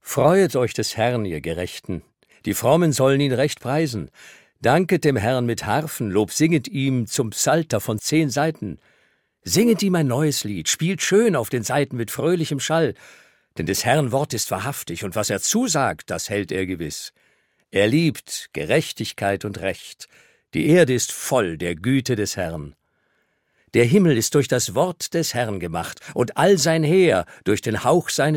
Freuet euch des Herrn, ihr Gerechten, die Frommen sollen ihn recht preisen. Danket dem Herrn mit Harfen, Lob singet ihm zum Psalter von 10 Saiten. Singet ihm ein neues Lied, spielt schön auf den Saiten mit fröhlichem Schall. Denn des Herrn Wort ist wahrhaftig, und was er zusagt, das hält er gewiss. Er liebt Gerechtigkeit und Recht, die Erde ist voll der Güte des Herrn. Der Himmel ist durch das Wort des Herrn gemacht, und all sein Heer durch den Hauch seines